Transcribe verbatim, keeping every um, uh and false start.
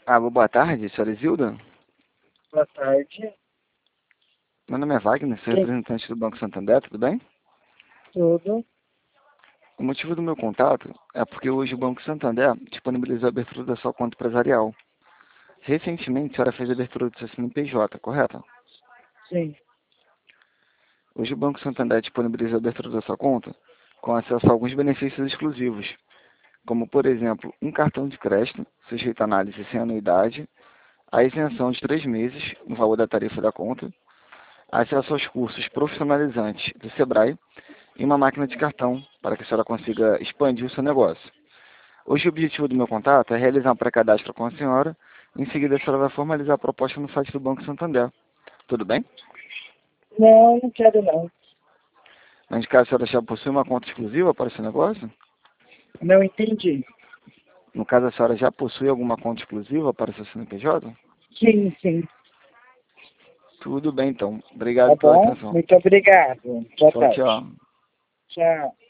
Alô, boa tarde, senhora Isilda. Boa tarde. Meu nome é Wagner, sou Quem? representante do Banco Santander, tudo bem? Tudo? O motivo do meu contato é porque hoje o Banco Santander disponibilizou a abertura da sua conta empresarial. Recentemente, a senhora fez a abertura do seu C N P J, correto? Sim. Hoje o Banco Santander disponibiliza a abertura da sua conta com acesso a alguns benefícios exclusivos, como, por exemplo, um cartão de crédito, sujeito a análise sem anuidade, a isenção de três meses no valor da tarifa da conta, acesso aos cursos profissionalizantes do Sebrae e uma máquina de cartão para que a senhora consiga expandir o seu negócio. Hoje o objetivo do meu contato é realizar um pré-cadastro com a senhora, em seguida a senhora vai formalizar a proposta no site do Banco Santander. Tudo bem? Não, não quero não. Mas caso a senhora já possui uma conta exclusiva para esse negócio? Não entendi. No caso a senhora já possui alguma conta exclusiva para o seu C N P J? Sim, sim. Tudo bem então. Tá Obrigado pela bom? atenção. Muito obrigado. Boa Tchau, tarde. tchau. Tchau.